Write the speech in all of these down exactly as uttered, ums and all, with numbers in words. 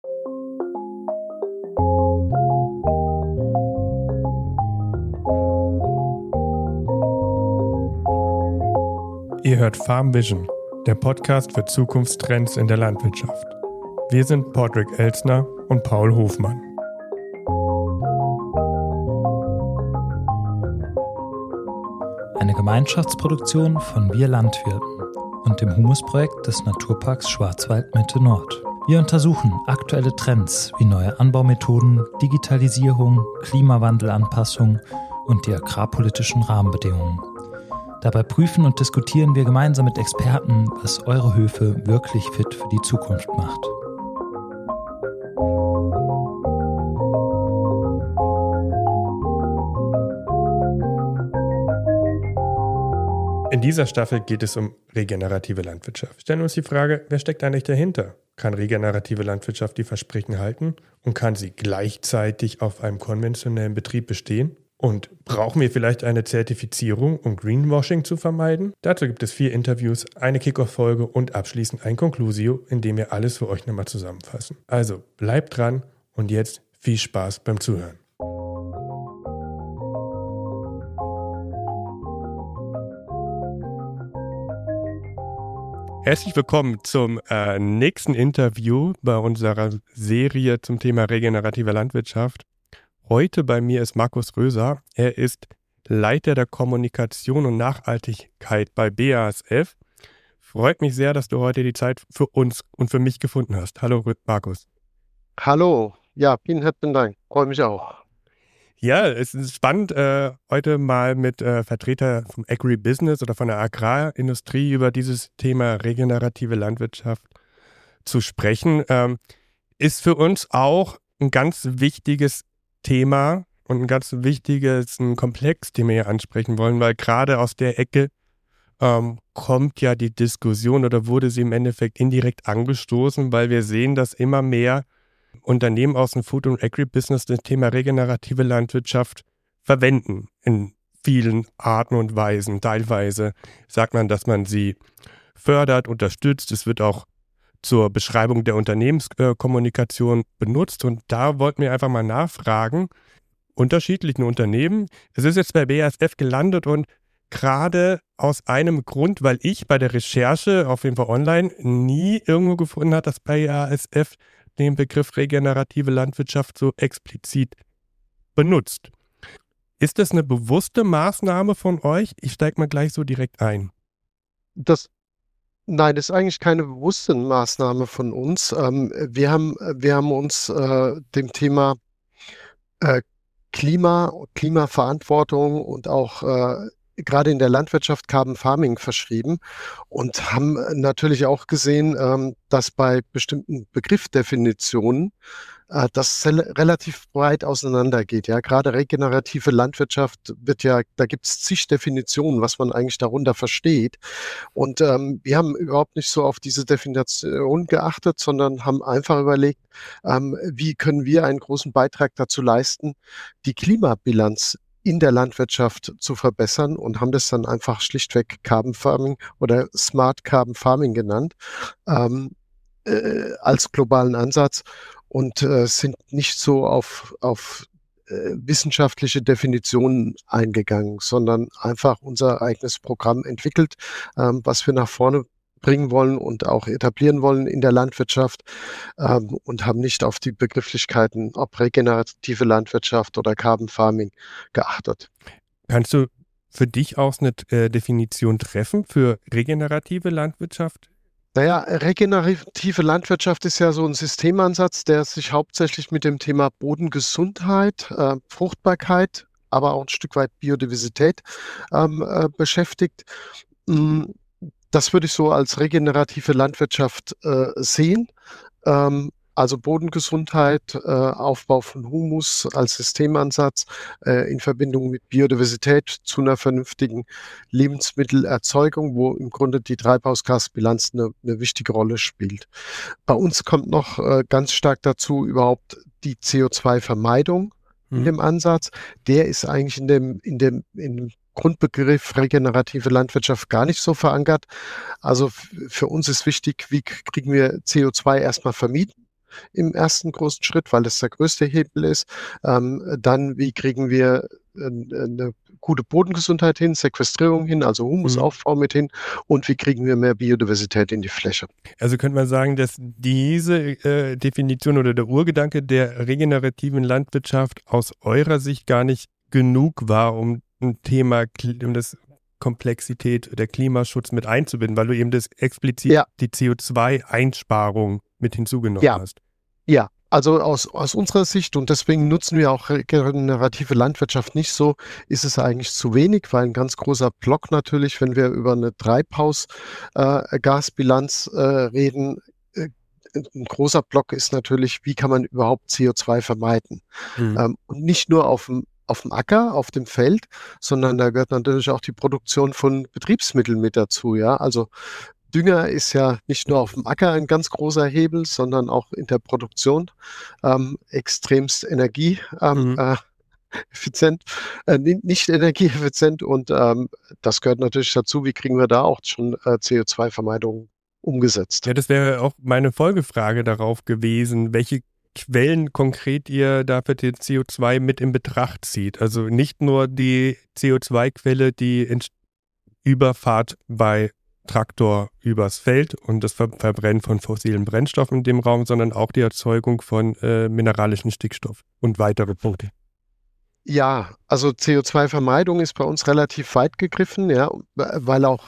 Ihr hört Farm Vision, der Podcast für Zukunftstrends in der Landwirtschaft. Wir sind Patrick Elsner und Paul Hofmann. Eine Gemeinschaftsproduktion von Wir Landwirten und dem Humusprojekt des Naturparks Schwarzwald-Mitte Nord. Wir untersuchen aktuelle Trends wie neue Anbaumethoden, Digitalisierung, Klimawandelanpassung und die agrarpolitischen Rahmenbedingungen. Dabei prüfen und diskutieren wir gemeinsam mit Experten, was eure Höfe wirklich fit für die Zukunft macht. In dieser Staffel geht es um regenerative Landwirtschaft. Stellen wir uns die Frage, wer steckt eigentlich dahinter? Kann regenerative Landwirtschaft die Versprechen halten und kann sie gleichzeitig auf einem konventionellen Betrieb bestehen? Und brauchen wir vielleicht eine Zertifizierung, um Greenwashing zu vermeiden? Dazu gibt es vier Interviews, eine Kick-Off-Folge und abschließend ein Conclusio, in dem wir alles für euch nochmal zusammenfassen. Also bleibt dran und jetzt viel Spaß beim Zuhören. Herzlich willkommen zum äh, nächsten Interview bei unserer Serie zum Thema regenerative Landwirtschaft. Heute bei mir ist Markus Röser. Er ist Leiter der Kommunikation und Nachhaltigkeit bei B A S F. Freut mich sehr, dass du heute die Zeit für uns und für mich gefunden hast. Hallo Markus. Hallo, ja, vielen herzlichen Dank. Freue mich auch. Ja, es ist spannend, äh, heute mal mit äh, Vertretern vom Agribusiness oder von der Agrarindustrie über dieses Thema regenerative Landwirtschaft zu sprechen. Ähm, ist für uns auch ein ganz wichtiges Thema und ein ganz wichtiges ein Komplex, den wir hier ansprechen wollen, weil gerade aus der Ecke ähm, kommt ja die Diskussion oder wurde sie im Endeffekt indirekt angestoßen, weil wir sehen, dass immer mehr Unternehmen aus dem Food- und Agribusiness das Thema regenerative Landwirtschaft verwenden in vielen Arten und Weisen. Teilweise sagt man, dass man sie fördert, unterstützt. Es wird auch zur Beschreibung der Unternehmenskommunikation benutzt. Und da wollten wir einfach mal nachfragen, unterschiedlichen Unternehmen. Es ist jetzt bei B A S F gelandet und gerade aus einem Grund, weil ich bei der Recherche, auf jeden Fall online, nie irgendwo gefunden habe, dass bei B A S F den Begriff regenerative Landwirtschaft so explizit benutzt. Ist das eine bewusste Maßnahme von euch? Ich steige mal gleich so direkt ein. Das Nein, das ist eigentlich keine bewusste Maßnahme von uns. Ähm, wir haben, wir haben uns äh, dem Thema äh, Klima, Klimaverantwortung und auch äh, gerade in der Landwirtschaft Carbon Farming verschrieben und haben natürlich auch gesehen, ähm, dass bei bestimmten Begriffsdefinitionen äh, das relativ breit auseinandergeht. Ja, gerade regenerative Landwirtschaft wird ja, da gibt es zig Definitionen, was man eigentlich darunter versteht. Und ähm, wir haben überhaupt nicht so auf diese Definition geachtet, sondern haben einfach überlegt, ähm, wie können wir einen großen Beitrag dazu leisten, die Klimabilanz in der Landwirtschaft zu verbessern und haben das dann einfach schlichtweg Carbon Farming oder Smart Carbon Farming genannt, ähm, äh, als globalen Ansatz und äh, sind nicht so auf, auf äh, wissenschaftliche Definitionen eingegangen, sondern einfach unser eigenes Programm entwickelt, ähm, was wir nach vorne bringen wollen und auch etablieren wollen in der Landwirtschaft ähm, und haben nicht auf die Begrifflichkeiten, ob regenerative Landwirtschaft oder Carbon Farming, geachtet. Kannst du für dich auch eine äh, Definition treffen für regenerative Landwirtschaft? Naja, regenerative Landwirtschaft ist ja so ein Systemansatz, der sich hauptsächlich mit dem Thema Bodengesundheit, äh, Fruchtbarkeit, aber auch ein Stück weit Biodiversität ähm, äh, beschäftigt. Mm, Das würde ich so als regenerative Landwirtschaft äh, sehen. Ähm, also Bodengesundheit, äh, Aufbau von Humus als Systemansatz äh, in Verbindung mit Biodiversität zu einer vernünftigen Lebensmittelerzeugung, wo im Grunde die Treibhausgasbilanz eine, eine wichtige Rolle spielt. Bei uns kommt noch äh, ganz stark dazu überhaupt die C O zwei Vermeidung in Mhm. dem Ansatz. Der ist eigentlich in dem, in dem, in dem Grundbegriff regenerative Landwirtschaft gar nicht so verankert. Also f- für uns ist wichtig, wie k- kriegen wir C O zwei erstmal vermieden im ersten großen Schritt, weil das der größte Hebel ist. Ähm, dann, wie kriegen wir äh, eine gute Bodengesundheit hin, Sequestrierung hin, also Mhm. Humusaufbau mit hin und wie kriegen wir mehr Biodiversität in die Fläche. Also könnte man sagen, dass diese äh, Definition oder der Urgedanke der regenerativen Landwirtschaft aus eurer Sicht gar nicht genug war, um ein Thema, Kl- um das Komplexität der Klimaschutz mit einzubinden, weil du eben das explizit Ja, die C O zwei Einsparung mit hinzugenommen ja, hast. ja. Also aus, aus unserer Sicht, und deswegen nutzen wir auch regenerative Landwirtschaft nicht so, ist es eigentlich zu wenig, weil ein ganz großer Block natürlich, wenn wir über eine Treibhausgasbilanz äh, reden, äh, ein großer Block ist natürlich, wie kann man überhaupt C O zwei vermeiden? Mhm. Ähm, und nicht nur auf dem, auf dem Acker, auf dem Feld, sondern da gehört natürlich auch die Produktion von Betriebsmitteln mit dazu, ja. Also Dünger ist ja nicht nur auf dem Acker ein ganz großer Hebel, sondern auch in der Produktion ähm, extremst energie, ähm, Mhm. äh, effizient, äh, ni- nicht energieeffizient und ähm, das gehört natürlich dazu. Wie kriegen wir da auch schon äh, C O zwei Vermeidung umgesetzt? Ja, das wäre auch meine Folgefrage darauf gewesen, welche Quellen konkret ihr da für den C O zwei mit in Betracht zieht. Also nicht nur die C O zwei Quelle, die in Überfahrt bei Traktor übers Feld und das Ver Verbrennen von fossilen Brennstoffen in dem Raum, sondern auch die Erzeugung von äh, mineralischen Stickstoff und weitere Punkte. Ja, also C O zwei Vermeidung ist bei uns relativ weit gegriffen, ja, weil auch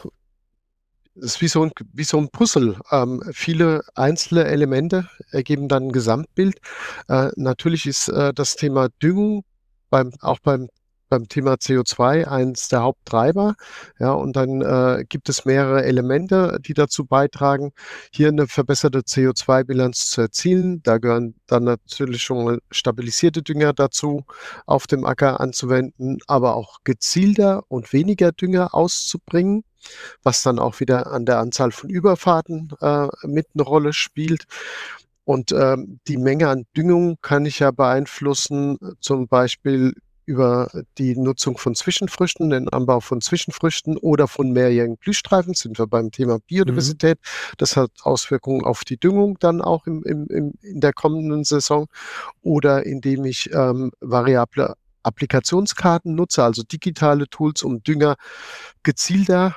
es ist wie so ein, wie so ein Puzzle. Ähm, viele einzelne Elemente ergeben dann ein Gesamtbild. Äh, natürlich ist äh, das Thema Düngung beim, auch beim, beim Thema C O zwei eins der Haupttreiber. Ja, und dann äh, gibt es mehrere Elemente, die dazu beitragen, hier eine verbesserte C O zwei Bilanz zu erzielen. Da gehören dann natürlich schon mal stabilisierte Dünger dazu, auf dem Acker anzuwenden, aber auch gezielter und weniger Dünger auszubringen, was dann auch wieder an der Anzahl von Überfahrten äh, mit eine Rolle spielt. Und ähm, die Menge an Düngung kann ich ja beeinflussen, äh, zum Beispiel über die Nutzung von Zwischenfrüchten, den Anbau von Zwischenfrüchten oder von mehrjährigen Blühstreifen, sind wir beim Thema Mhm. Biodiversität. Das hat Auswirkungen auf die Düngung dann auch im, im, im, in der kommenden Saison oder indem ich ähm, variable Applikationskarten nutze, also digitale Tools, um Dünger gezielter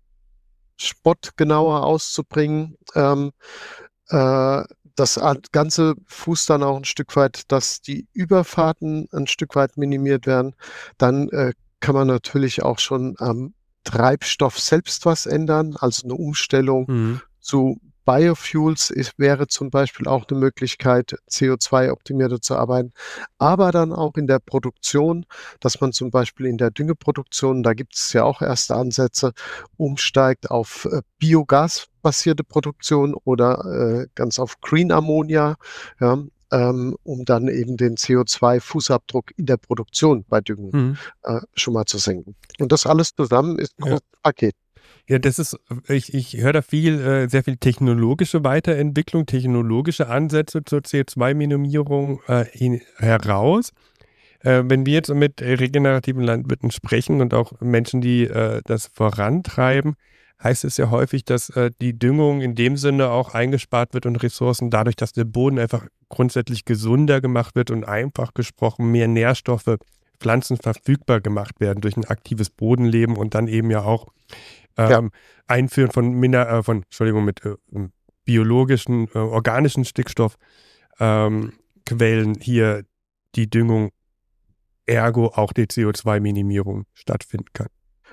spottgenauer auszubringen. Ähm, äh, das a- Ganze fußt dann auch ein Stück weit, dass die Überfahrten ein Stück weit minimiert werden. Dann äh, kann man natürlich auch schon am Treibstoff selbst was ändern, also eine Umstellung Mhm. zu Biofuels ist, wäre zum Beispiel auch eine Möglichkeit, C O zwei optimierter zu arbeiten, aber dann auch in der Produktion, dass man zum Beispiel in der Düngeproduktion, da gibt es ja auch erste Ansätze, umsteigt auf äh, biogasbasierte Produktion oder äh, ganz auf Green Ammonia, ja, ähm, um dann eben den C O zwei Fußabdruck in der Produktion bei Düngung Mhm. äh, schon mal zu senken. Und das alles zusammen ist ein Ja. großes Paket. Ja, das ist, ich, ich höre da viel, äh, sehr viel technologische Weiterentwicklung, technologische Ansätze zur C O zwei Minimierung äh, hin, heraus. Äh, wenn wir jetzt mit regenerativen Landwirten sprechen und auch Menschen, die äh, das vorantreiben, heißt es ja häufig, dass äh, die Düngung in dem Sinne auch eingespart wird und Ressourcen dadurch, dass der Boden einfach grundsätzlich gesunder gemacht wird und einfach gesprochen mehr Nährstoffe, Pflanzen verfügbar gemacht werden durch ein aktives Bodenleben und dann eben ja auch Ja. ähm, Einführen von, Miner äh, von Entschuldigung, mit äh, biologischen, äh, organischen Stickstoffquellen ähm, Quellen hier die Düngung, ergo auch die C O zwei Minimierung stattfinden kann.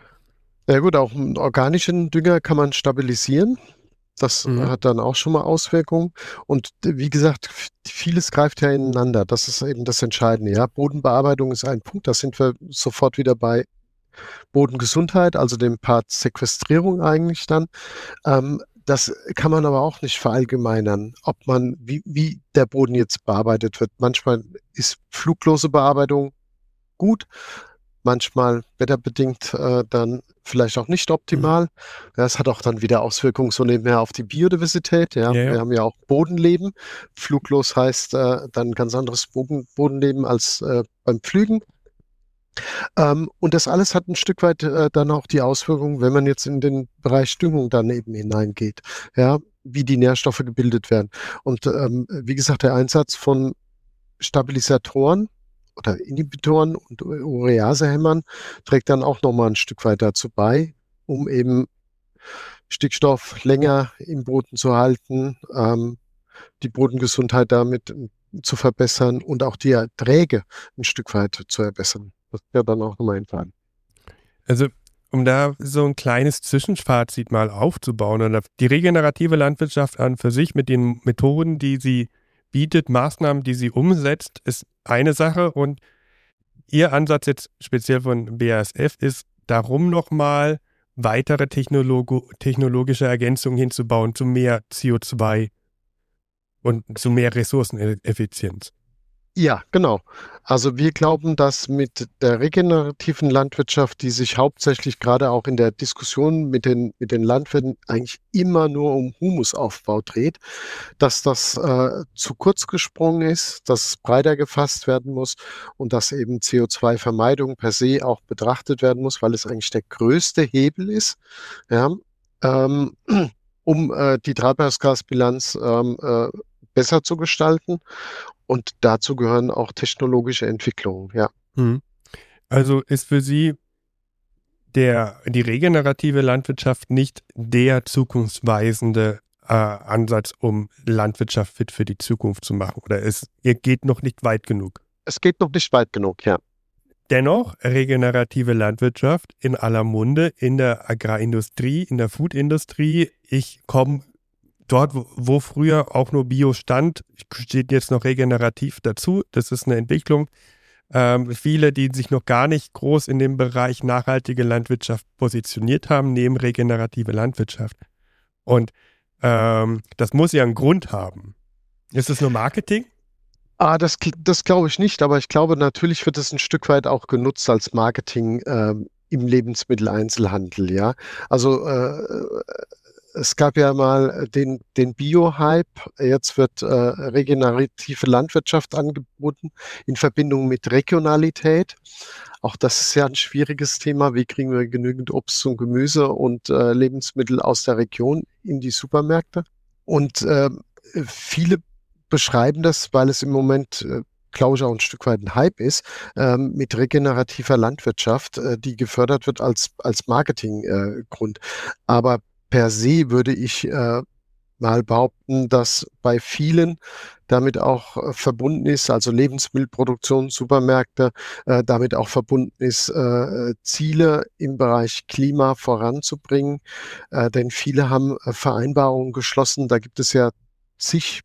Ja gut, auch 'n organischen Dünger kann man stabilisieren. Das Mhm. hat dann auch schon mal Auswirkungen. Und d wie gesagt, v vieles greift ja ineinander. Das ist eben das Entscheidende, ja. Bodenbearbeitung ist ein Punkt, da sind wir sofort wieder bei Bodengesundheit, also dem Part Sequestrierung eigentlich dann. Ähm, das kann man aber auch nicht verallgemeinern, ob man wie wie der Boden jetzt bearbeitet wird. Manchmal ist fluglose Bearbeitung gut, manchmal wetterbedingt äh, dann vielleicht auch nicht Mhm. optimal. Ja, es hat auch dann wieder Auswirkungen so nebenher auf die Biodiversität. Ja, Ja, wir ja. haben ja auch Bodenleben. Fluglos heißt äh, dann ganz anderes Boden, Bodenleben als äh, beim Pflügen. Ähm, und das alles hat ein Stück weit äh, dann auch die Auswirkungen, wenn man jetzt in den Bereich Düngung dann eben hineingeht, ja, wie die Nährstoffe gebildet werden. Und ähm, wie gesagt, der Einsatz von Stabilisatoren oder Inhibitoren und Ureasehämmern trägt dann auch nochmal ein Stück weit dazu bei, um eben Stickstoff länger im Boden zu halten, ähm, die Bodengesundheit damit ähm, zu verbessern und auch die Erträge ein Stück weit zu verbessern. Das ist ja dann auch nochmal entscheidend. Also, um da so ein kleines Zwischenfazit mal aufzubauen, oder die regenerative Landwirtschaft an für sich mit den Methoden, die sie bietet, Maßnahmen, die sie umsetzt, ist eine Sache, und Ihr Ansatz jetzt speziell von B A S F ist, darum nochmal weitere Technologo- technologische Ergänzungen hinzubauen zu mehr C O zwei und zu mehr Ressourceneffizienz. Ja, genau. Also wir glauben, dass mit der regenerativen Landwirtschaft, die sich hauptsächlich gerade auch in der Diskussion mit den, mit den Landwirten eigentlich immer nur um Humusaufbau dreht, dass das äh, zu kurz gesprungen ist, dass es breiter gefasst werden muss und dass eben C O zwei Vermeidung per se auch betrachtet werden muss, weil es eigentlich der größte Hebel ist, ja, ähm, um äh, die Treibhausgasbilanz ähm, äh, besser zu gestalten. Und dazu gehören auch technologische Entwicklungen, ja. Hm. Also ist für Sie der, die regenerative Landwirtschaft nicht der zukunftsweisende äh, Ansatz, um Landwirtschaft fit für die Zukunft zu machen? Oder es, ihr geht noch nicht weit genug? Es geht noch nicht weit genug, ja. Dennoch, regenerative Landwirtschaft in aller Munde, in der Agrarindustrie, in der Foodindustrie. Ich komme dort, wo, wo früher auch nur Bio stand, steht jetzt noch regenerativ dazu. Das ist eine Entwicklung. Ähm, viele, die sich noch gar nicht groß in dem Bereich nachhaltige Landwirtschaft positioniert haben, nehmen regenerative Landwirtschaft. Und ähm, das muss ja einen Grund haben. Ist es nur Marketing? Ah, das, gl- das glaube ich nicht, aber ich glaube, natürlich wird es ein Stück weit auch genutzt als Marketing ähm, im Lebensmitteleinzelhandel, ja. Also äh, es gab ja mal den, den Bio-Hype, jetzt wird äh, regenerative Landwirtschaft angeboten in Verbindung mit Regionalität. Auch das ist ja ein schwieriges Thema. Wie kriegen wir genügend Obst und Gemüse und äh, Lebensmittel aus der Region in die Supermärkte? Und ähm, viele beschreiben das, weil es im Moment, äh, glaube ich, auch ein Stück weit ein Hype ist, ähm, mit regenerativer Landwirtschaft, äh, die gefördert wird als, als Marketinggrund. Äh, Grund. Aber per se würde ich äh, mal behaupten, dass bei vielen damit auch äh, verbunden ist, also Lebensmittelproduktion, Supermärkte, äh, damit auch verbunden ist, äh, Ziele im Bereich Klima voranzubringen. Äh, denn viele haben äh, Vereinbarungen geschlossen. Da gibt es ja zig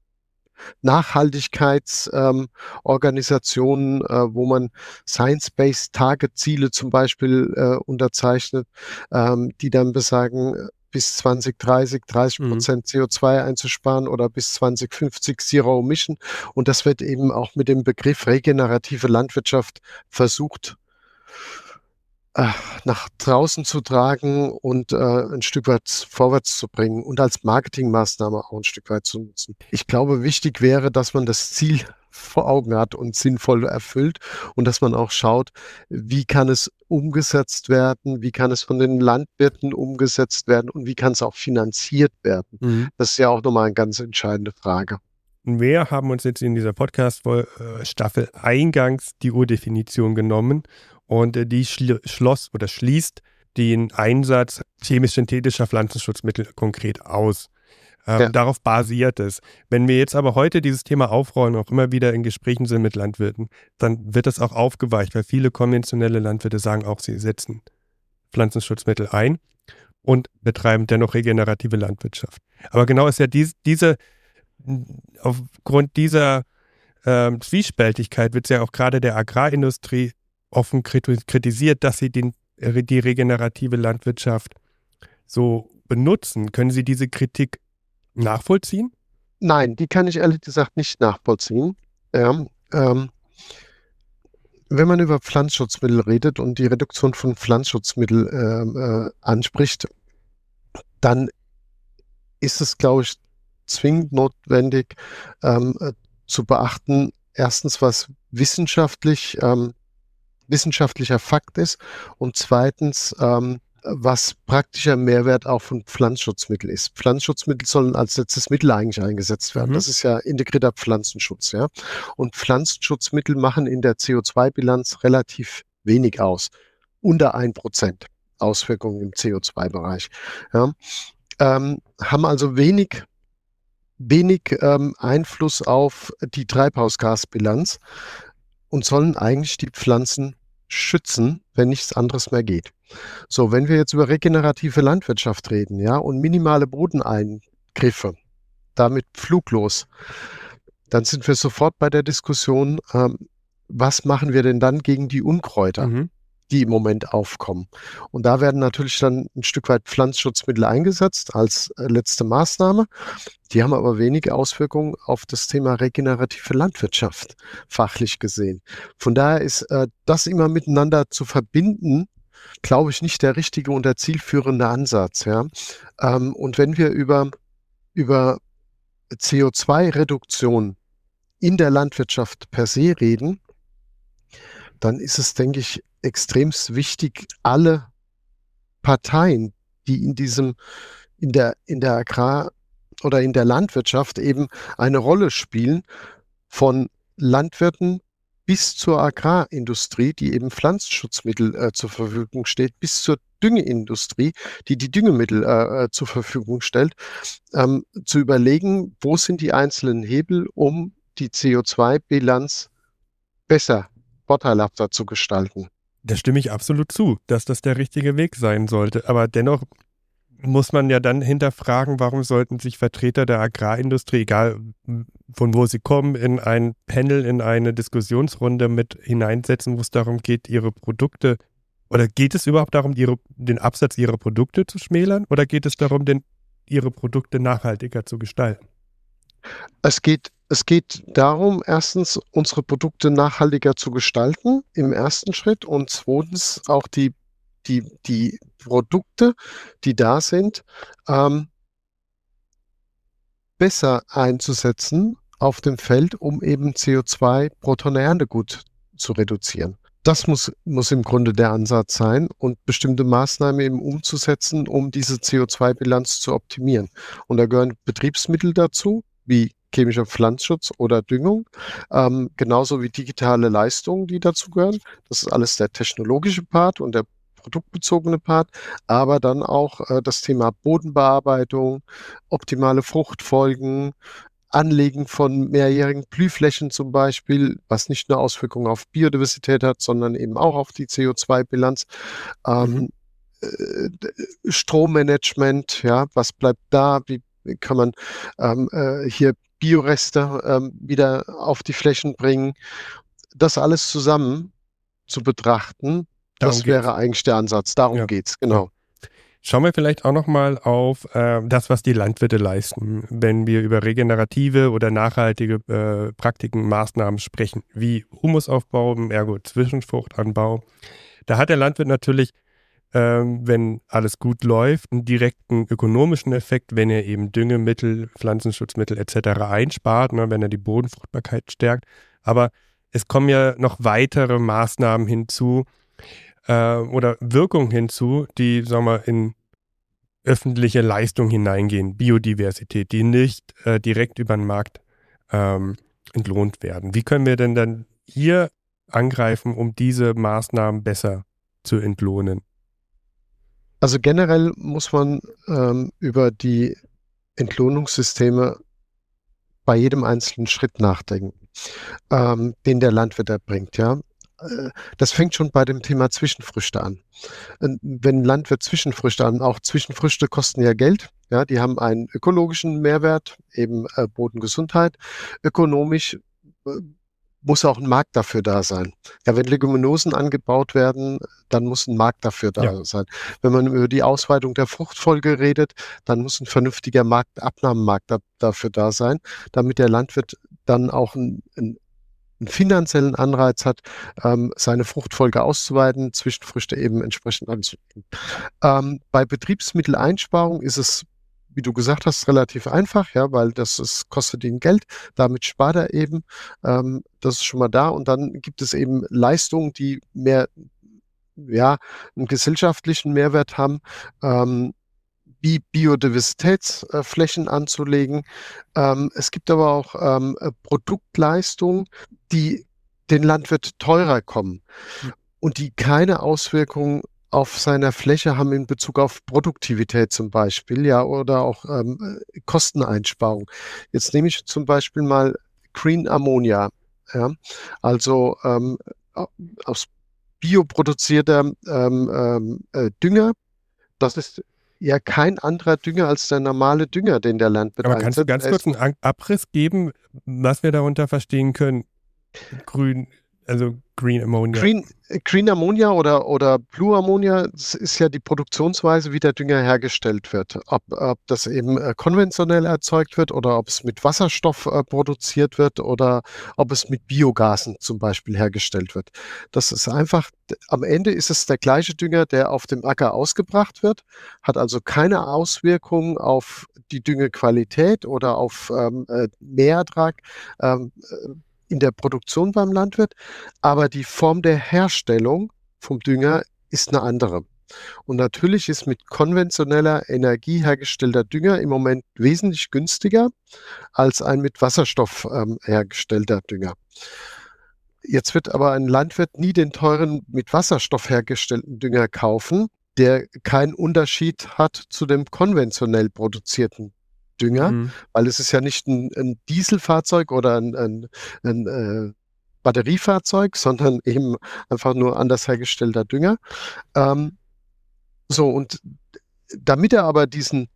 Nachhaltigkeitsorganisationen, ähm, äh, wo man Science-Based Target-Ziele zum Beispiel äh, unterzeichnet, ähm, die dann besagen, äh, bis zwanzig dreißig dreißig Mhm. Prozent C O zwei einzusparen oder bis zwanzig fünfzig Zero Emission. Und das wird eben auch mit dem Begriff regenerative Landwirtschaft versucht, äh, nach draußen zu tragen und äh, ein Stück weit vorwärts zu bringen und als Marketingmaßnahme auch ein Stück weit zu nutzen. Ich glaube, wichtig wäre, dass man das Ziel vor Augen hat und sinnvoll erfüllt und dass man auch schaut, wie kann es umgesetzt werden, wie kann es von den Landwirten umgesetzt werden und wie kann es auch finanziert werden. Mhm. Das ist ja auch nochmal eine ganz entscheidende Frage. Wir haben uns jetzt in dieser Podcast-Staffel eingangs die Urdefinition genommen, und äh, die schli- schloss oder schließt den Einsatz chemisch-synthetischer Pflanzenschutzmittel konkret aus. Ähm, Ja. darauf basiert es. Wenn wir jetzt aber heute dieses Thema aufrollen, auch immer wieder in Gesprächen sind mit Landwirten, dann wird das auch aufgeweicht, weil viele konventionelle Landwirte sagen auch, sie setzen Pflanzenschutzmittel ein und betreiben dennoch regenerative Landwirtschaft. Aber genau ist ja dies, diese aufgrund dieser ähm, Zwiespältigkeit wird ja auch gerade der Agrarindustrie offen kritisiert, dass sie den, die regenerative Landwirtschaft so benutzen. Können Sie diese Kritik nachvollziehen? Nein, die kann ich ehrlich gesagt nicht nachvollziehen. Ja, ähm, wenn man über Pflanzenschutzmittel redet und die Reduktion von Pflanzenschutzmitteln ähm, äh, anspricht, dann ist es, glaube ich, zwingend notwendig ähm, äh, zu beachten, erstens, was wissenschaftlich ähm, wissenschaftlicher Fakt ist und zweitens, ähm, was praktischer Mehrwert auch von Pflanzenschutzmitteln ist. Pflanzenschutzmittel sollen als letztes Mittel eigentlich eingesetzt werden. Mhm. Das ist ja integrierter Pflanzenschutz, ja. Und Pflanzenschutzmittel machen in der C O zwei Bilanz relativ wenig aus. Unter ein Prozent Auswirkungen im C O zwei Bereich. Ja. Ähm, haben also wenig, wenig ähm, Einfluss auf die Treibhausgasbilanz und sollen eigentlich die Pflanzen schützen, wenn nichts anderes mehr geht. So, wenn wir jetzt über regenerative Landwirtschaft reden, ja, und minimale Bodeneingriffe, damit fluglos, dann sind wir sofort bei der Diskussion, ähm, was machen wir denn dann gegen die Unkräuter, Mhm. die im Moment aufkommen? Und da werden natürlich dann ein Stück weit Pflanzenschutzmittel eingesetzt als äh, letzte Maßnahme. Die haben aber wenige Auswirkungen auf das Thema regenerative Landwirtschaft, fachlich gesehen. Von daher ist äh, das immer miteinander zu verbinden, glaube ich, nicht der richtige und der zielführende Ansatz. Ja? Ähm, und wenn wir über, über C O zwei Reduktion in der Landwirtschaft per se reden, dann ist es, denke ich, extremst wichtig, alle Parteien, die in diesem, in der, in der Agrar- oder in der Landwirtschaft eben eine Rolle spielen, von Landwirten bis zur Agrarindustrie, die eben Pflanzenschutzmittel äh, zur Verfügung steht, bis zur Düngeindustrie, die die Düngemittel äh, äh, zur Verfügung stellt, ähm, zu überlegen, wo sind die einzelnen Hebel, um die C O zwei Bilanz besser, vorteilhafter zu gestalten. Da stimme ich absolut zu, dass das der richtige Weg sein sollte. Aber dennoch muss man ja dann hinterfragen, warum sollten sich Vertreter der Agrarindustrie, egal von wo sie kommen, in ein Panel, in eine Diskussionsrunde mit hineinsetzen, wo es darum geht, ihre Produkte, oder geht es überhaupt darum, ihre, den Absatz ihrer Produkte zu schmälern, oder geht es darum, den, ihre Produkte nachhaltiger zu gestalten? Es geht, es geht darum, erstens unsere Produkte nachhaltiger zu gestalten im ersten Schritt und zweitens auch die, die, die Produkte, die da sind, ähm, besser einzusetzen auf dem Feld, um eben C O zwei pro Tonne Erntegut zu reduzieren. Das muss, muss im Grunde der Ansatz sein und bestimmte Maßnahmen eben umzusetzen, um diese C O zwei Bilanz zu optimieren. Und da gehören Betriebsmittel dazu, wie chemischer Pflanzenschutz oder Düngung, ähm, genauso wie digitale Leistungen, die dazu gehören. Das ist alles der technologische Part und der produktbezogene Part, aber dann auch äh, das Thema Bodenbearbeitung, optimale Fruchtfolgen, Anlegen von mehrjährigen Blühflächen zum Beispiel, was nicht nur Auswirkungen auf Biodiversität hat, sondern eben auch auf die C O zwei Bilanz. Ähm, Mhm. äh, Strommanagement, ja, was bleibt da? Wie kann man ähm, äh, hier Bioreste ähm, wieder auf die Flächen bringen? Das alles zusammen zu betrachten, Darum das geht's. wäre eigentlich der Ansatz. Darum Ja. geht's, genau. Schauen wir vielleicht auch nochmal auf äh, das, was die Landwirte leisten, wenn wir über regenerative oder nachhaltige äh, Praktiken, Maßnahmen sprechen, wie Humusaufbau, ergo Zwischenfruchtanbau. Da hat der Landwirt natürlich, ähm, wenn alles gut läuft, einen direkten ökonomischen Effekt, wenn er eben Düngemittel, Pflanzenschutzmittel et cetera einspart, ne, wenn er die Bodenfruchtbarkeit stärkt. Aber es kommen ja noch weitere Maßnahmen hinzu, oder Wirkung hinzu, die, sagen wir, in öffentliche Leistung hineingehen, Biodiversität, die nicht äh, direkt über den Markt ähm, entlohnt werden. Wie können wir denn dann hier angreifen, um diese Maßnahmen besser zu entlohnen? Also generell muss man ähm, über die Entlohnungssysteme bei jedem einzelnen Schritt nachdenken, ähm, den der Landwirt erbringt, ja. Äh, Das fängt schon bei dem Thema Zwischenfrüchte an. Äh, Wenn ein Landwirt Zwischenfrüchte an, auch Zwischenfrüchte kosten ja Geld, ja, die haben einen ökologischen Mehrwert, eben äh, Bodengesundheit. Ökonomisch äh, muss auch ein Markt dafür da sein. Ja, wenn Leguminosen angebaut werden, dann muss ein Markt dafür da Ja. sein. Wenn man über die Ausweitung der Fruchtfolge redet, dann muss ein vernünftiger Markt, Abnahmemarkt da, dafür da sein, damit der Landwirt dann auch ein, ein einen finanziellen Anreiz hat, ähm, seine Fruchtfolge auszuweiten, Zwischenfrüchte eben entsprechend anzubieten. Ähm, bei Betriebsmitteleinsparung ist es wie du gesagt hast, relativ einfach, ja, weil das ist, kostet ihn Geld, damit spart er eben, ähm, das ist schon mal da. Und dann gibt es eben Leistungen, die mehr, ja, einen gesellschaftlichen Mehrwert haben, ähm, wie Biodiversitätsflächen anzulegen. Ähm, es gibt aber auch ähm, äh, Produktleistungen, die den Landwirt teurer kommen und die keine Auswirkungen auf seiner Fläche haben in Bezug auf Produktivität zum Beispiel, ja, oder auch ähm, äh, Kosteneinsparung. Jetzt nehme ich zum Beispiel mal Green Ammonia, ja, also ähm, au- aus bioproduzierter ähm, ähm, äh, Dünger. Das ist ja kein anderer Dünger als der normale Dünger, den der Landwirt Aber kannst du einsetzt. ganz Er kurz ist einen An- Abriss geben, was wir darunter verstehen können? Grün, also Green Ammonia. Green, Green Ammonia oder, oder Blue Ammonia, das ist ja die Produktionsweise, wie der Dünger hergestellt wird. Ob, ob das eben äh, konventionell erzeugt wird oder ob es mit Wasserstoff äh, produziert wird oder ob es mit Biogasen zum Beispiel hergestellt wird. Das ist einfach, am Ende ist es der gleiche Dünger, der auf dem Acker ausgebracht wird, hat also keine Auswirkungen auf die Düngequalität oder auf ähm, äh, Mehrertrag ähm, äh, in der Produktion beim Landwirt, aber die Form der Herstellung vom Dünger ist eine andere. Und natürlich ist mit konventioneller Energie hergestellter Dünger im Moment wesentlich günstiger als ein mit Wasserstoff ähm, hergestellter Dünger. Jetzt wird aber ein Landwirt nie den teuren mit Wasserstoff hergestellten Dünger kaufen, der keinen Unterschied hat zu dem konventionell produzierten Dünger, Mhm. weil es ist ja nicht ein, ein Dieselfahrzeug oder ein, ein, ein äh, Batteriefahrzeug, sondern eben einfach nur anders hergestellter Dünger. Ähm, so, und damit er aber diesen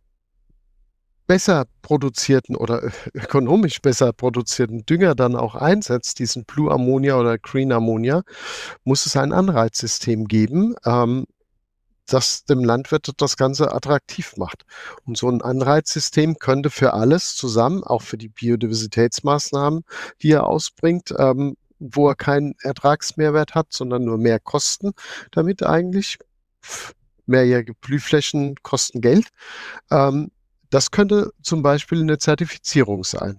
besser produzierten oder ö- ökonomisch besser produzierten Dünger dann auch einsetzt, diesen Blue Ammonia oder Green Ammonia, muss es ein Anreizsystem geben, ähm, das dem Landwirt das Ganze attraktiv macht. Und so ein Anreizsystem könnte für alles zusammen, auch für die Biodiversitätsmaßnahmen, die er ausbringt, ähm, wo er keinen Ertragsmehrwert hat, sondern nur mehr Kosten damit eigentlich. Pff, Mehrjährige Blühflächen kosten Geld. Ähm, das könnte zum Beispiel eine Zertifizierung sein,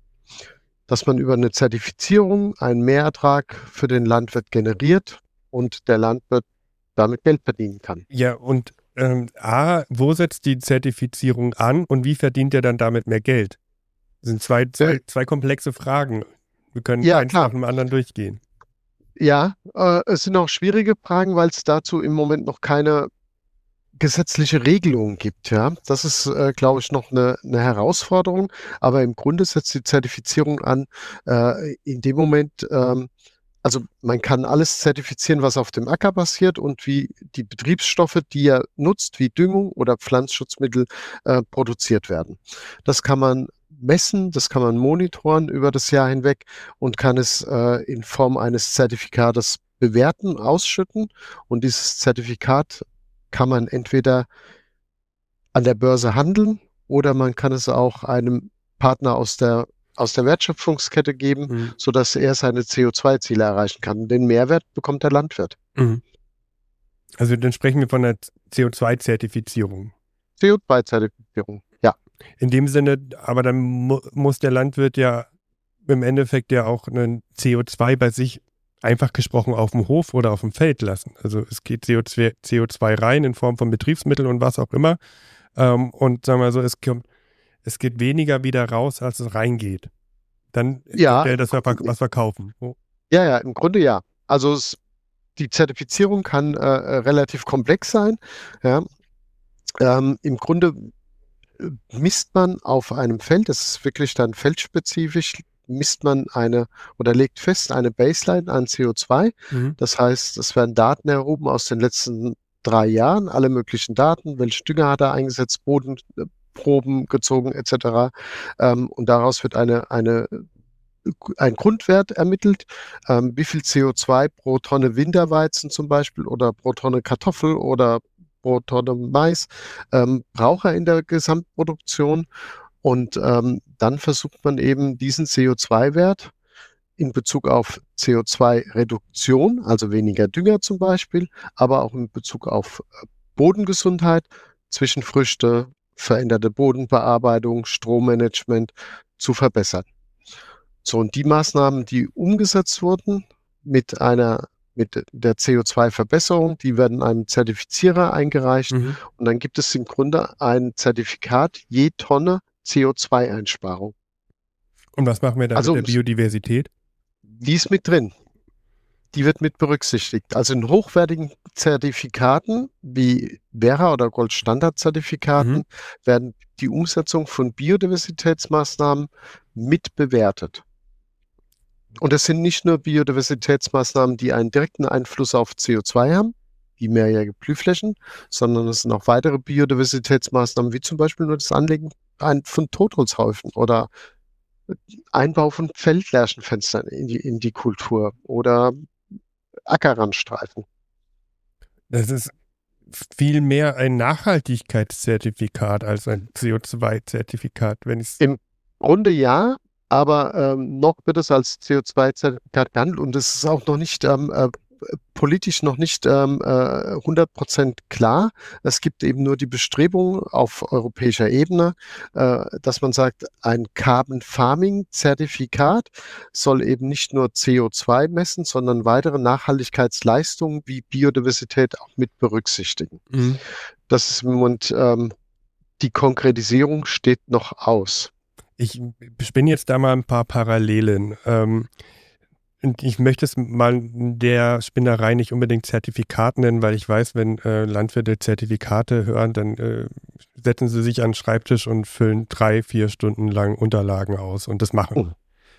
dass man über eine Zertifizierung einen Mehrertrag für den Landwirt generiert und der Landwirt damit Geld verdienen kann. Ja, und ähm, A, wo setzt die Zertifizierung an und wie verdient er dann damit mehr Geld? Das sind zwei, Äh, zwei, zwei komplexe Fragen. Wir können ja, eins nach klar. dem anderen durchgehen. Ja, äh, es sind auch schwierige Fragen, weil es dazu im Moment noch keine gesetzliche Regelung gibt. Ja, das ist, äh, glaube ich, noch eine, eine Herausforderung. Aber im Grunde setzt die Zertifizierung an, äh, in dem Moment, ähm, also man kann alles zertifizieren, was auf dem Acker passiert und wie die Betriebsstoffe, die er nutzt, wie Düngung oder Pflanzenschutzmittel, äh, produziert werden. Das kann man messen, das kann man monitoren über das Jahr hinweg und kann es äh, in Form eines Zertifikates bewerten, ausschütten. Und dieses Zertifikat kann man entweder an der Börse handeln oder man kann es auch einem Partner aus der aus der Wertschöpfungskette geben, Mhm. sodass er seine C O zwei Ziele erreichen kann. Den Mehrwert bekommt der Landwirt. Mhm. Also dann sprechen wir von einer C O zwei Zertifizierung. C O zwei Zertifizierung, ja. In dem Sinne, aber dann mu muss der Landwirt ja im Endeffekt ja auch einen C O zwei bei sich einfach gesprochen auf dem Hof oder auf dem Feld lassen. Also es geht C O zwei, C O zwei rein in Form von Betriebsmitteln und was auch immer. Ähm, und sagen wir mal so, es kommt, es geht weniger wieder raus, als es reingeht. Dann Ja, könnte er im, das verk was verkaufen. Oh. ja, ja, im Grunde ja. Also es, die Zertifizierung kann äh, äh, relativ komplex sein. Ja. Ähm, im Grunde äh, misst man auf einem Feld, das ist wirklich dann feldspezifisch, misst man eine oder legt fest eine Baseline an C O zwei. Mhm. Das heißt, es werden Daten erhoben aus den letzten drei Jahren, alle möglichen Daten, welche Dünger hat er eingesetzt, Bodenproben gezogen et cetera. Ähm, und daraus wird eine, eine, ein Grundwert ermittelt, ähm, wie viel C O zwei pro Tonne Winterweizen zum Beispiel oder pro Tonne Kartoffel oder pro Tonne Mais ähm, braucht er in der Gesamtproduktion. Und ähm, dann versucht man eben diesen C O zwei Wert in Bezug auf C O zwei Reduktion, also weniger Dünger zum Beispiel, aber auch in Bezug auf äh, Bodengesundheit, Zwischenfrüchte, veränderte Bodenbearbeitung, Strommanagement zu verbessern. So, und die Maßnahmen, die umgesetzt wurden mit einer mit der C O zwei Verbesserung, die werden einem Zertifizierer eingereicht Mhm. und dann gibt es im Grunde ein Zertifikat je Tonne C O zwei Einsparung. Und was machen wir da Also mit der Biodiversität? die ist mit drin. Die wird mit berücksichtigt. Also in hochwertigen Zertifikaten wie Verra- oder Goldstandard-Zertifikaten Mhm. werden die Umsetzung von Biodiversitätsmaßnahmen mit bewertet. Und es sind nicht nur Biodiversitätsmaßnahmen, die einen direkten Einfluss auf C O zwei haben, wie mehrjährige Blühflächen, sondern es sind auch weitere Biodiversitätsmaßnahmen, wie zum Beispiel nur das Anlegen von Totholzhäufen oder Einbau von Feldlärchenfenstern in die, in die Kultur oder Ackerrandstreifen. Das ist viel mehr ein Nachhaltigkeitszertifikat als ein C O zwei Zertifikat, wenn ich Im Grunde ja, aber ähm, noch wird es als C O zwei Zertifikat gehandelt und es ist auch noch nicht ähm, äh, politisch noch nicht ähm, äh, hundert Prozent klar. Es gibt eben nur die Bestrebung auf europäischer Ebene, äh, dass man sagt, ein Carbon Farming Zertifikat soll eben nicht nur C O zwei messen, sondern weitere Nachhaltigkeitsleistungen wie Biodiversität auch mit berücksichtigen. Mhm. Das ist im Moment, ähm, die Konkretisierung steht noch aus. Ich spinne jetzt da mal ein paar Parallelen. Ähm, und ich möchte es mal der Spinnerei nicht unbedingt Zertifikat nennen, weil ich weiß, wenn äh, Landwirte Zertifikate hören, dann äh, setzen sie sich an den Schreibtisch und füllen drei, vier Stunden lang Unterlagen aus und das machen. Mhm.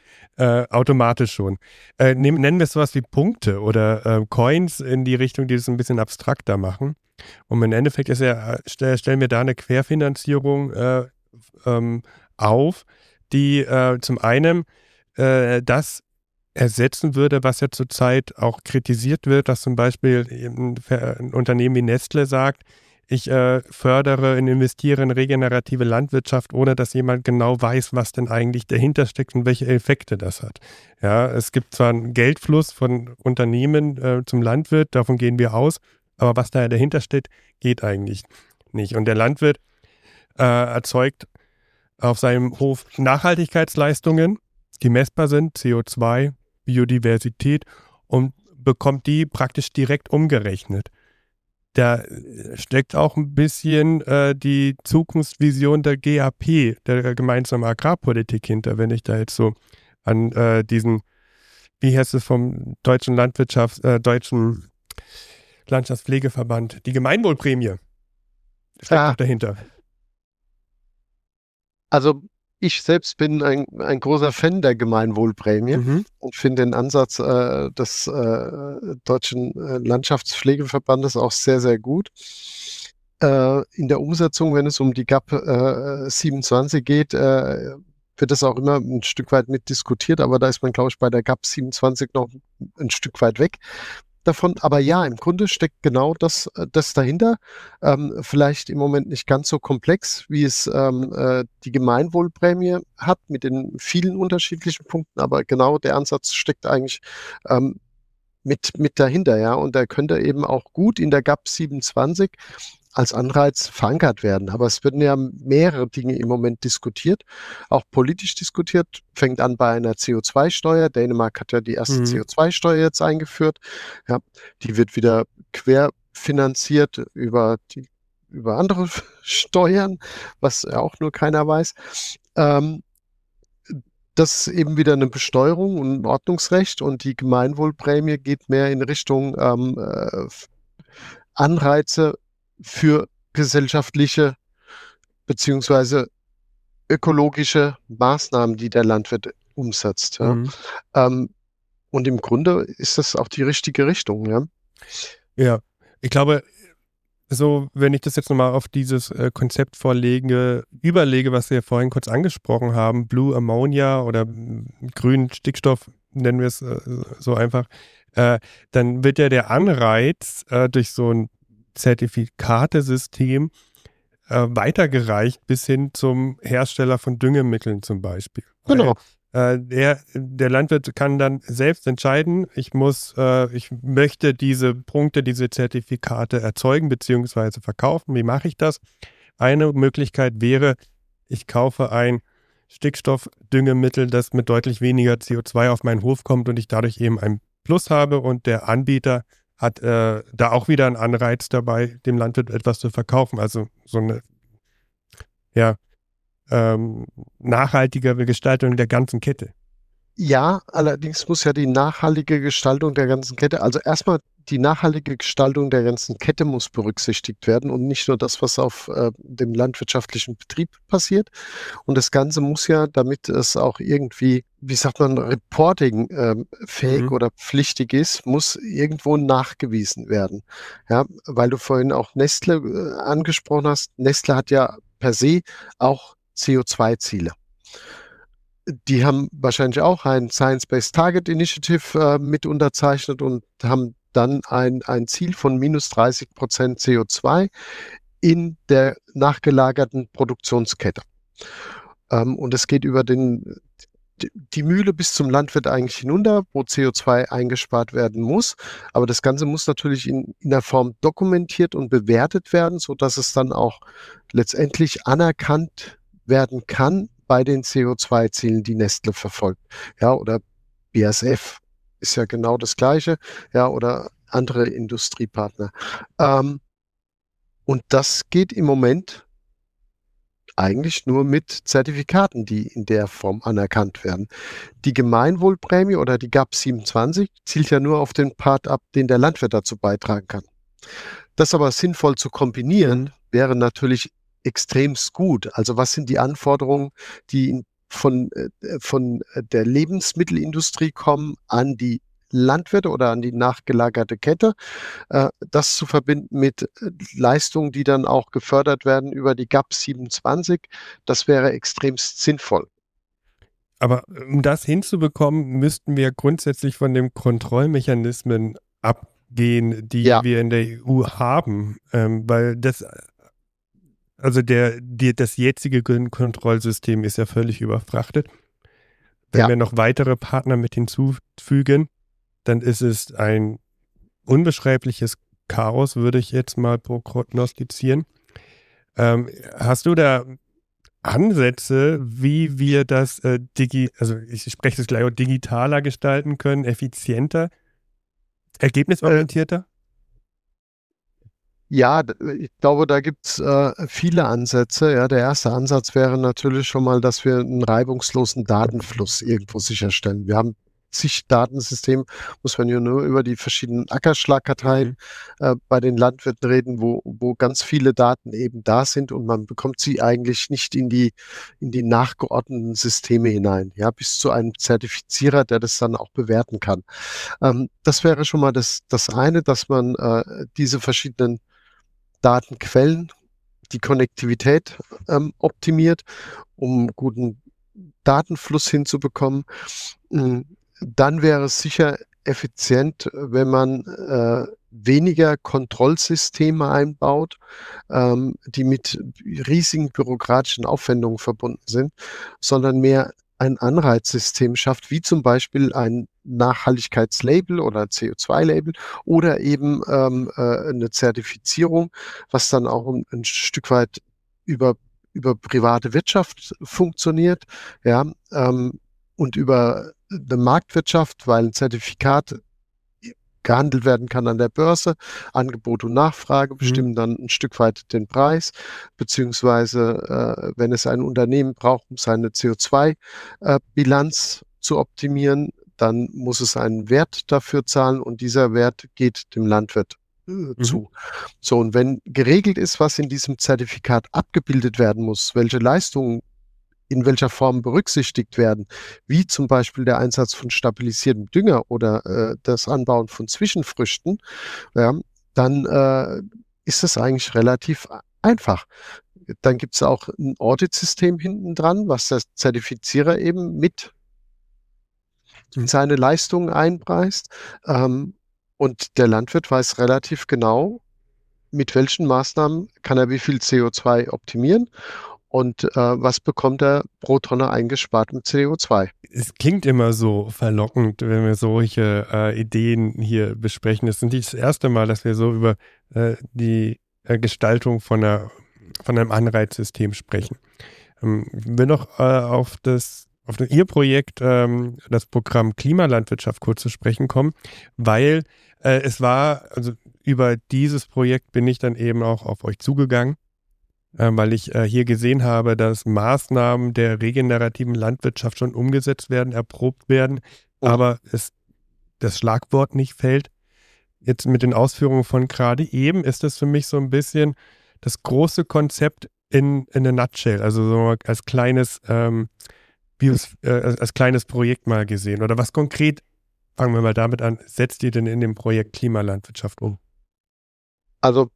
Äh, automatisch schon. Äh, nehmen, nennen wir es sowas wie Punkte oder äh, Coins in die Richtung, die es ein bisschen abstrakter machen. Und im Endeffekt ist ja, stell, stellen wir da eine Querfinanzierung äh, ähm, auf, die äh, zum einen äh, das ersetzen würde, was ja zurzeit auch kritisiert wird, dass zum Beispiel ein, ein Unternehmen wie Nestle sagt, ich äh, fördere und investiere in regenerative Landwirtschaft, ohne dass jemand genau weiß, was denn eigentlich dahinter steckt und welche Effekte das hat. Ja, es gibt zwar einen Geldfluss von Unternehmen äh, zum Landwirt, davon gehen wir aus, aber was da dahinter steht, geht eigentlich nicht. Und der Landwirt äh, erzeugt auf seinem Hof Nachhaltigkeitsleistungen, die messbar sind, C O zwei, Biodiversität, und bekommt die praktisch direkt umgerechnet. Da steckt auch ein bisschen äh, die Zukunftsvision der G A P, der gemeinsamen Agrarpolitik hinter, wenn ich da jetzt so an äh, diesen, wie heißt es vom deutschen Landwirtschafts-, äh, deutschen Landschaftspflegeverband, die Gemeinwohlprämie steckt Ah. auch dahinter. Also ich selbst bin ein, ein großer Fan der Gemeinwohlprämie Mhm. und finde den Ansatz äh, des äh, Deutschen äh, Landschaftspflegeverbandes auch sehr, sehr gut. Äh, in der Umsetzung, wenn es um die G A P äh, siebenundzwanzig geht, äh, wird das auch immer ein Stück weit mitdiskutiert, aber da ist man, glaube ich, bei der G A P siebenundzwanzig noch ein Stück weit weg davon. Aber ja, im Grunde steckt genau das, das dahinter. Ähm, vielleicht im Moment nicht ganz so komplex, wie es ähm, äh, die Gemeinwohlprämie hat mit den vielen unterschiedlichen Punkten, aber genau der Ansatz steckt eigentlich ähm, mit, mit dahinter, ja. Und der könnte eben auch gut in der G A P siebenundzwanzig als Anreiz verankert werden. Aber es werden ja mehrere Dinge im Moment diskutiert, auch politisch diskutiert. Fängt an bei einer C O zwei Steuer. Dänemark hat ja die erste Mhm. C O zwei Steuer jetzt eingeführt. Ja, die wird wieder querfinanziert über die, über andere Steuern, was ja auch nur keiner weiß. Ähm, das ist eben wieder eine Besteuerung und ein Ordnungsrecht und die Gemeinwohlprämie geht mehr in Richtung ähm, äh, Anreize für gesellschaftliche beziehungsweise ökologische Maßnahmen, die der Landwirt umsetzt. Ja. Mhm. Ähm, und im Grunde ist das auch die richtige Richtung. Ja, Ja, ich glaube, so, wenn ich das jetzt nochmal auf dieses äh, Konzept vorlege, überlege, was wir vorhin kurz angesprochen haben, Blue Ammonia oder m, grünen Stickstoff, nennen wir es äh, so einfach, äh, dann wird ja der Anreiz äh, durch so ein Zertifikatesystem äh, weitergereicht bis hin zum Hersteller von Düngemitteln zum Beispiel. genau. Äh, der, der Landwirt kann dann selbst entscheiden, ich muss, äh, ich möchte diese Punkte, diese Zertifikate erzeugen bzw. verkaufen. Wie mache ich das? Eine Möglichkeit wäre, ich kaufe ein Stickstoffdüngemittel, das mit deutlich weniger C O zwei auf meinen Hof kommt und ich dadurch eben ein Plus habe und der Anbieter hat äh, da auch wieder einen Anreiz dabei, dem Landwirt etwas zu verkaufen. Also so eine ja, ähm, nachhaltigere Gestaltung der ganzen Kette. Ja, allerdings muss ja die nachhaltige Gestaltung der ganzen Kette, also erstmal die nachhaltige Gestaltung der ganzen Kette muss berücksichtigt werden und nicht nur das, was auf äh, dem landwirtschaftlichen Betrieb passiert. Und das Ganze muss ja, damit es auch irgendwie, wie sagt man, Reporting ähm, fähig Mhm. oder pflichtig ist, muss irgendwo nachgewiesen werden. Ja, weil du vorhin auch Nestle äh, angesprochen hast. Nestle hat ja per se auch C O zwei Ziele. Die haben wahrscheinlich auch ein Science-Based Target Initiative äh, mit unterzeichnet und haben dann ein, ein Ziel von minus dreißig Prozent C O zwei in der nachgelagerten Produktionskette. Ähm, und es geht über den, die, die Mühle bis zum Landwirt eigentlich hinunter, wo C O zwei eingespart werden muss. Aber das Ganze muss natürlich in, in der Form dokumentiert und bewertet werden, sodass es dann auch letztendlich anerkannt werden kann bei den C O zwei Zielen, die Nestle verfolgt. Ja, oder B A S F ist ja genau das Gleiche. Ja, oder andere Industriepartner. Ähm, und das geht im Moment eigentlich nur mit Zertifikaten, die in der Form anerkannt werden. Die Gemeinwohlprämie oder die G A P siebenundzwanzig zielt ja nur auf den Part ab, den der Landwirt dazu beitragen kann. Das aber sinnvoll zu kombinieren, wäre natürlich extremst gut. Also was sind die Anforderungen, die von, äh, von der Lebensmittelindustrie kommen an die Landwirte oder an die nachgelagerte Kette, äh, das zu verbinden mit äh, Leistungen, die dann auch gefördert werden über die G A P siebenundzwanzig, das wäre extremst sinnvoll. Aber um das hinzubekommen, müssten wir grundsätzlich von den Kontrollmechanismen abgehen, die Ja, wir in der E U haben, ähm, weil das, also der, die, das jetzige Kontrollsystem ist ja völlig überfrachtet. Wenn ja. wir noch weitere Partner mit hinzufügen, dann ist es ein unbeschreibliches Chaos, würde ich jetzt mal prognostizieren. Ähm, hast du da Ansätze, wie wir das äh, digi, also ich spreche das gleich auch digitaler gestalten können, effizienter, Äh, ergebnisorientierter? Ja, d- ich glaube, da gibt's äh, viele Ansätze. Ja, der erste Ansatz wäre natürlich schon mal, dass wir einen reibungslosen Datenfluss irgendwo sicherstellen. Wir haben zig Datensysteme, muss man ja nur über die verschiedenen Ackerschlagkarteien Mhm. äh, bei den Landwirten reden, wo, wo ganz viele Daten eben da sind und man bekommt sie eigentlich nicht in die, in die nachgeordneten Systeme hinein. Ja, bis zu einem Zertifizierer, der das dann auch bewerten kann. Ähm, das wäre schon mal das, das eine, dass man äh, diese verschiedenen Datenquellen, die Konnektivität ähm, optimiert, um guten Datenfluss hinzubekommen. Mm, Dann wäre es sicher effizient, wenn man äh, weniger Kontrollsysteme einbaut, ähm, die mit riesigen bürokratischen Aufwendungen verbunden sind, sondern mehr ein Anreizsystem schafft, wie zum Beispiel ein Nachhaltigkeitslabel oder C O zwei Label oder eben ähm, äh, eine Zertifizierung, was dann auch ein, ein Stück weit über, über private Wirtschaft funktioniert, ja, ähm, und über eine Marktwirtschaft, weil ein Zertifikat gehandelt werden kann an der Börse. Angebot und Nachfrage Mhm. bestimmen dann ein Stück weit den Preis, beziehungsweise äh, wenn es ein Unternehmen braucht, um seine C O zwei Bilanz zu optimieren, dann muss es einen Wert dafür zahlen und dieser Wert geht dem Landwirt äh, Mhm. zu. So, und wenn geregelt ist, was in diesem Zertifikat abgebildet werden muss, welche Leistungen in welcher Form berücksichtigt werden, wie zum Beispiel der Einsatz von stabilisiertem Dünger oder äh, das Anbauen von Zwischenfrüchten, ja, dann äh, ist es eigentlich relativ einfach. Dann gibt es auch ein Audit-System hinten dran, was der Zertifizierer eben mit in seine Leistungen einpreist. Ähm, und der Landwirt weiß relativ genau, mit welchen Maßnahmen kann er wie viel C O zwei optimieren und äh, was bekommt er pro Tonne eingespartem C O zwei. Es klingt immer so verlockend, wenn wir solche äh, Ideen hier besprechen. Es ist nicht das erste Mal, dass wir so über äh, die äh, Gestaltung von einer von einem Anreizsystem sprechen. Ähm, ich will noch äh, auf das, auf das, Ihr Projekt, ähm, das Programm Klimalandwirtschaft kurz zu sprechen kommen, weil äh, es war, also über dieses Projekt bin ich dann eben auch auf euch zugegangen, äh, weil ich äh, hier gesehen habe, dass Maßnahmen der regenerativen Landwirtschaft schon umgesetzt werden, erprobt werden, Mhm. aber es das Schlagwort nicht fällt. Jetzt mit den Ausführungen von gerade eben ist das für mich so ein bisschen das große Konzept in, in a nutshell, also so als kleines, ähm, Bios, äh, als, als kleines Projekt mal gesehen. Oder was konkret, fangen wir mal damit an, setzt ihr denn in dem Projekt Klimalandwirtschaft um? Also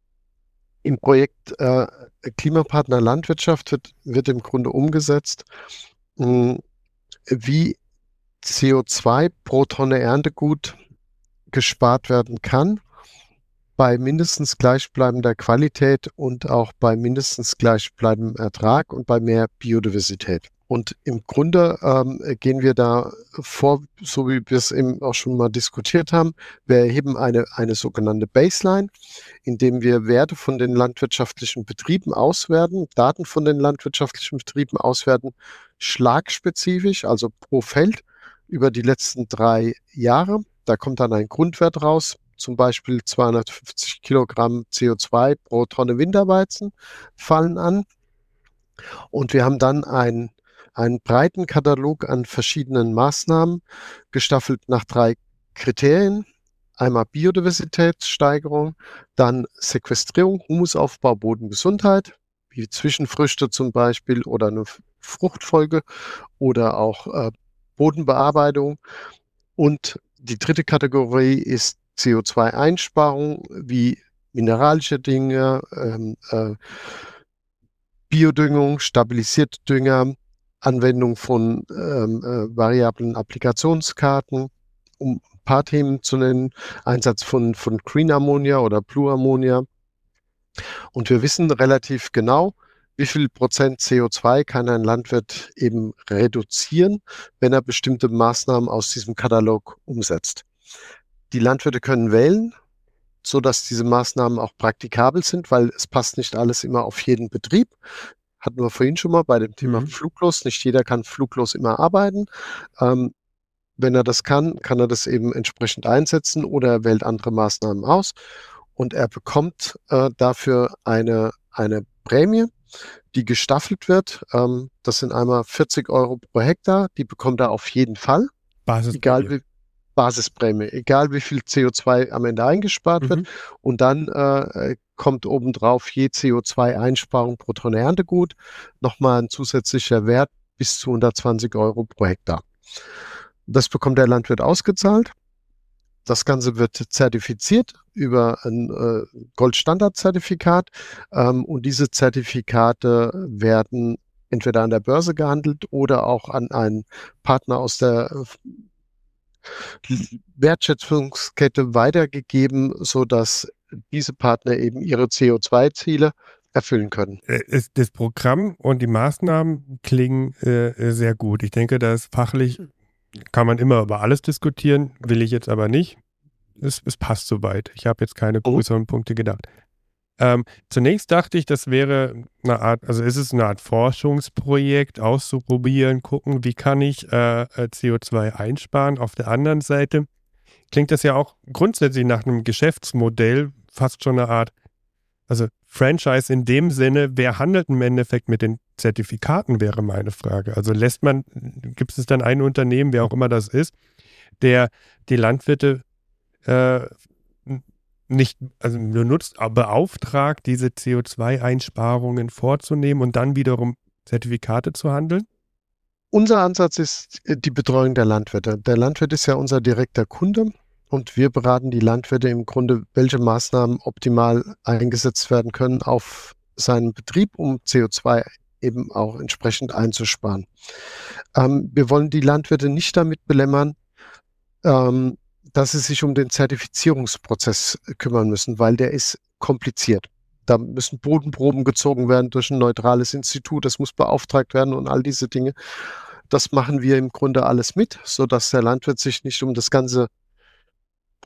im Projekt äh, Klimapartner Landwirtschaft wird, wird im Grunde umgesetzt, mh, wie C O zwei pro Tonne Erntegut gespart werden kann, bei mindestens gleichbleibender Qualität und auch bei mindestens gleichbleibendem Ertrag und bei mehr Biodiversität. Und im Grunde ähm, gehen wir da vor, so wie wir es eben auch schon mal diskutiert haben. Wir erheben eine, eine sogenannte Baseline, indem wir Werte von den landwirtschaftlichen Betrieben auswerten, Daten von den landwirtschaftlichen Betrieben auswerten, schlagspezifisch, also pro Feld über die letzten drei Jahre. Da kommt dann ein Grundwert raus, zum Beispiel zweihundertfünfzig Kilogramm C O zwei pro Tonne Winterweizen fallen an. Und wir haben dann ein einen breiten Katalog an verschiedenen Maßnahmen, gestaffelt nach drei Kriterien. Einmal Biodiversitätssteigerung, dann Sequestrierung, Humusaufbau, Bodengesundheit, wie Zwischenfrüchte zum Beispiel oder eine Fruchtfolge oder auch äh, Bodenbearbeitung. Und die dritte Kategorie ist C O zwei Einsparung, wie mineralische Dinge, ähm, äh, Biodüngung, stabilisierte Dünger, Anwendung von ähm, äh, variablen Applikationskarten, um ein paar Themen zu nennen, Einsatz von, von Green Ammonia oder Blue Ammonia. Und wir wissen relativ genau, wie viel Prozent C O zwei kann ein Landwirt eben reduzieren, wenn er bestimmte Maßnahmen aus diesem Katalog umsetzt. Die Landwirte können wählen, so dass diese Maßnahmen auch praktikabel sind, weil es passt nicht alles immer auf jeden Betrieb. Hatten wir vorhin schon mal bei dem Thema Mhm. fluglos. Nicht jeder kann fluglos immer arbeiten. Ähm, wenn er das kann, kann er das eben entsprechend einsetzen oder er wählt andere Maßnahmen aus und er bekommt äh, dafür eine, eine Prämie, die gestaffelt wird. Ähm, das sind einmal vierzig Euro pro Hektar, die bekommt er auf jeden Fall, egal Basisprämie. wie Basisprämie, egal wie viel C O zwei am Ende eingespart wird. Mhm. Und dann äh, kommt obendrauf je C O zwei Einsparung pro Tonne Erntegut nochmal ein zusätzlicher Wert bis zu hundertzwanzig Euro pro Hektar. Das bekommt der Landwirt ausgezahlt. Das Ganze wird zertifiziert über ein äh, Goldstandard-Zertifikat ähm, und diese Zertifikate werden entweder an der Börse gehandelt oder auch an einen Partner aus der Wertschöpfungskette weitergegeben, sodass diese Partner eben ihre C O zwei Ziele erfüllen können. Äh, ist das Programm und die Maßnahmen klingen äh, sehr gut. Ich denke, da ist fachlich, kann man immer über alles diskutieren, will ich jetzt aber nicht. Es, es passt soweit. Ich habe jetzt keine Mhm. größeren Punkte gedacht. Ähm, zunächst dachte ich, das wäre eine Art, also ist es eine Art Forschungsprojekt, auszuprobieren, gucken, wie kann ich äh, C O zwei einsparen. Auf der anderen Seite klingt das ja auch grundsätzlich nach einem Geschäftsmodell, fast schon eine Art, also Franchise in dem Sinne, wer handelt im Endeffekt mit den Zertifikaten, wäre meine Frage. Also lässt man, gibt es dann ein Unternehmen, wer auch immer das ist, der die Landwirte äh, nicht, also nur nutzt, aber beauftragt, diese C O zwei Einsparungen vorzunehmen und dann wiederum Zertifikate zu handeln? Unser Ansatz ist äh, die Betreuung der Landwirte. Der Landwirt ist ja unser direkter Kunde und wir beraten die Landwirte im Grunde, welche Maßnahmen optimal eingesetzt werden können auf seinem Betrieb, um C O zwei eben auch entsprechend einzusparen. Ähm, wir wollen die Landwirte nicht damit belämmern, ähm, dass sie sich um den Zertifizierungsprozess kümmern müssen, weil der ist kompliziert. Da müssen Bodenproben gezogen werden durch ein neutrales Institut, das muss beauftragt werden und all diese Dinge. Das machen wir im Grunde alles mit, sodass der Landwirt sich nicht um das ganze